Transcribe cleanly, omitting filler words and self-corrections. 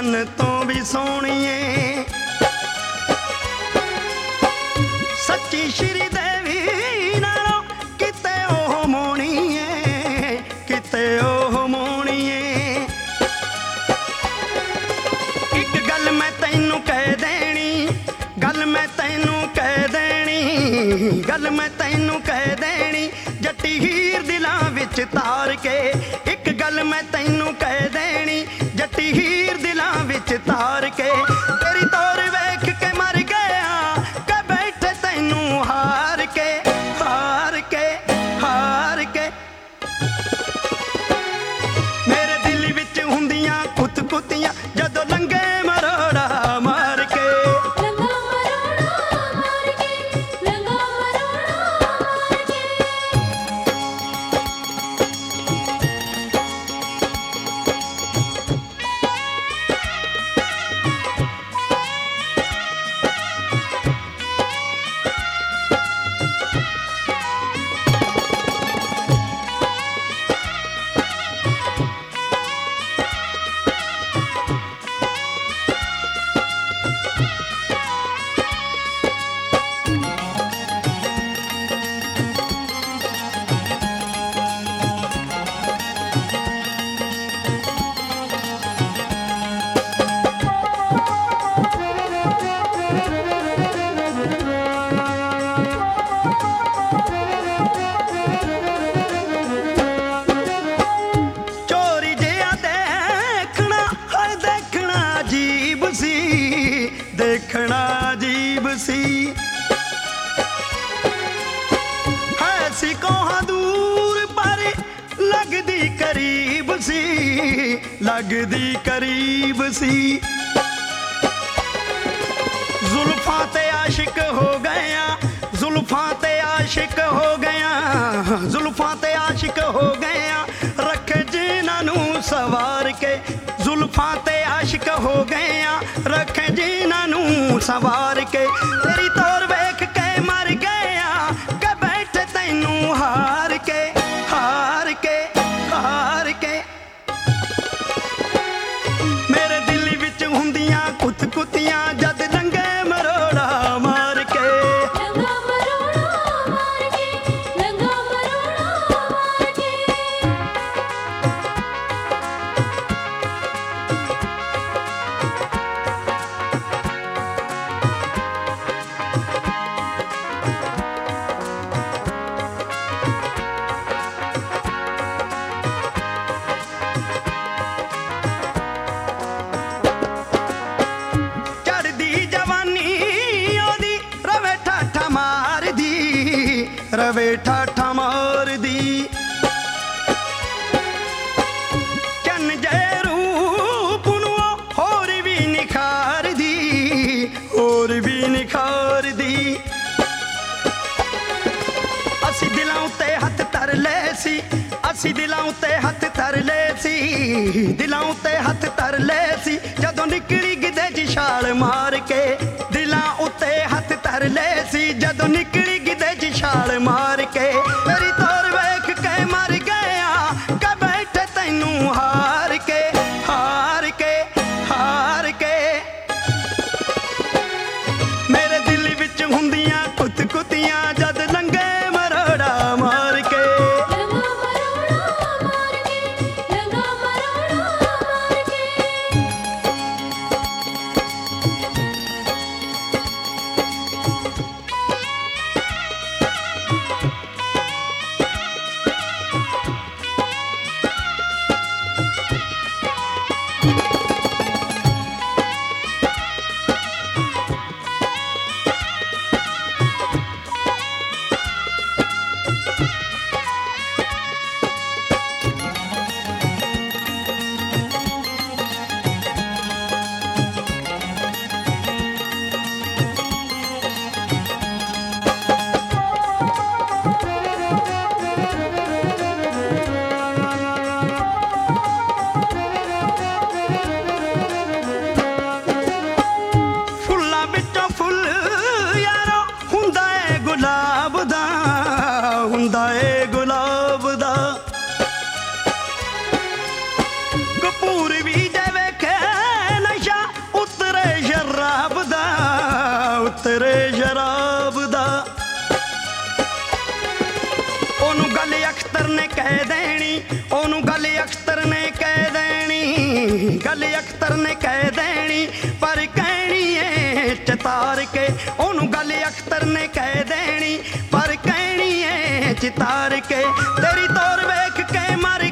ਚੰਨ ਤੋਂ ਵੀ ਸੋਹਣੀਏ, ਸੱਚੀ ਸ਼੍ਰੀ ਦੇਵੀ ਨਾਲੋਂ ਕਿਤੇ ਉਹ ਮੋਹਣੀਏ, ਕਿਤੇ ਉਹ ਮੋਹਣੀਏ। ਇੱਕ ਗੱਲ ਮੈਂ ਤੈਨੂੰ ਕਹਿ ਦੇਣੀ, ਗੱਲ ਮੈਂ ਤੈਨੂੰ ਕਹਿ ਦੇਣੀ, ਗੱਲ ਮੈਂ ਤੈਨੂੰ ਕਹਿ ਦੇਣੀ, ਜੱਟੀ ਹੀਰ ਦਿਲਾਂ ਵਿੱਚ ਤਾਰ ਕੇ। ਇੱਕ ਗੱਲ ਮੈਂ ਤੈਨੂੰ ਕਹਿ ਦੇਣੀ, ਜੱਟੀ ਹੀਰ ਦਿਲਾਂ ਵਿੱਚ ਤਾਰ ਕੇ। ਤੇਰੀ ਤੋਰ ਵੇਖ ਕੇ ਮਰ ਗਿਆ, ਕਿ ਬੈਠੇ ਤੈਨੂੰ ਹਾਰ ਕੇ, ਹਾਰ ਕੇ, ਹਾਰ ਕੇ। ਮੇਰੇ ਦਿਲ ਵਿੱਚ ਹੁੰਦੀਆਂ ਕੁੱਤ ਕੁੱਤੀਆਂ, ਜਦੋਂ ਲੰਘੇ ਮਰੋੜਾ ਮਾਰ ਕੇ। ਦੇਖਣਾ ਅਜੀਬ ਸੀ, ਹੈ ਸੀ ਕੋਹਾਂ ਦੂਰ ਪਰ ਲੱਗਦੀ ਕਰੀਬ ਸੀ, ਲੱਗਦੀ ਕਰੀਬ ਸੀ। ਜ਼ੁਲਫਾਂ ਤੇ ਆਸ਼ਿਕ ਹੋ ਗਿਆ, ਜ਼ੁਲਫਾਂ ਤੇ ਆਸ਼ਿਕ ਹੋ ਗਿਆ, ਜ਼ੁਲਫਾਂ ਤੇ ਆਸ਼ਿਕ ਹੋ ਗਿਆ, ਰੱਖੇ ਜਿਨ੍ਹਾਂ ਨੂੰ ਸਵਾਰ ਕੇ। ਜ਼ੁਲਫਾਂ ਤੇ ਆਸ਼ਿਕ ਹੋ ਗਿਆ, ਰੱਖੇ ਜਿਨ੍ਹਾਂ ਨੂੰ ਸਵਾਰ ਕੇ। ਤੇਰੀ ਤੋਰ ਵੇਖ ਕੇ ਮਰ ਗਿਆ, ਕਿ ਬੈਠੇ ਤੈਨੂੰ ਹਾਰ ਕੇ, ਹਾਰ ਕੇ, ਹਾਰ ਕੇ। ਮੇਰੇ ਦਿਲ ਵਿੱਚ ਹੁੰਦੀਆਂ ਕੁੱਤ ਕੁੱਤੀਆਂ, ਜਦ ਲੰਘੇ ਮਰੋੜਾ ਮਾਰ ਕੇ। ਰਵੇ ਠਾਠਾ ਮਾਰਦੀ, ਚੰਨ ਜੇ ਰੂਪ ਨੂੰ ਹੋਰ ਵੀ ਨਿਖਾਰਦੀ, ਹੋਰ ਵੀ ਨਿਖਾਰਦੀ। ਅਸੀਂ ਦਿਲਾਂ ਉੱਤੇ ਹੱਥ ਧਰ ਲਏ ਸੀ, ਅਸੀਂ ਦਿਲਾਂ ਉੱਤੇ ਹੱਥ ਧਰ ਲਏ ਸੀ, ਦਿਲਾਂ ਉੱਤੇ ਹੱਥ ਧਰ ਲਏ ਸੀ, ਜਦੋਂ ਨਿਕਲੀ ਗਿੱਧੇ 'ਚ ਛਾਲ ਮਾਰ ਕੇ। ਦਿਲਾਂ ਉੱਤੇ ਹੱਥ ਧਰ ਲਏ ਸੀ, ਜਦੋਂ ਨਿਕਲੀ ਗਿੱਧੇ 'ਚ ਛਾਲ ਮਾਰ ਕੇ। ਤੇਰੀ ਤੋਰ ਵੇਖ ਕੇ ਮਰ ਗਿਆ, ਕਿ ਬੈਠੇ ਤੈਨੂੰ ਹਾਰ ਕੇ, ਹਾਰ ਕੇ, ਹਾਰ ਕੇ। ਮੇਰੇ ਦਿਲ ਵਿੱਚ ਹੁੰਦੀਆਂ ਕੁੱਤ ਕੁੱਤੀਆਂ, ਜਦ ਲੰਘੇ ਮਰੋੜਾ ਮਾਰ ਕੇ। ਸ਼ਰਾਬ ਦਾ। ਉਹਨੂੰ ਗੱਲ ਅਖਤਰ ਨੇ ਕਹਿ ਦੇਣੀ, ਉਹਨੂੰ ਗੱਲ ਅਖਤਰ ਨੇ ਕਹਿ ਦੇਣੀ, ਗੱਲ ਅਖਤਰ ਨੇ ਕਹਿ ਦੇਣੀ, ਪਰ ਕਹਿਣੀ ਏ ਚਿਤਾਰ ਕੇ। ਉਹਨੂੰ ਗੱਲ ਅਖਤਰ ਨੇ ਕਹਿ ਦੇਣੀ, ਪਰ ਕਹਿਣੀ ਏ ਚਿਤਾਰ ਕੇ। ਤੇਰੀ ਤੋਰ ਵੇਖ ਕੇ ਮਰ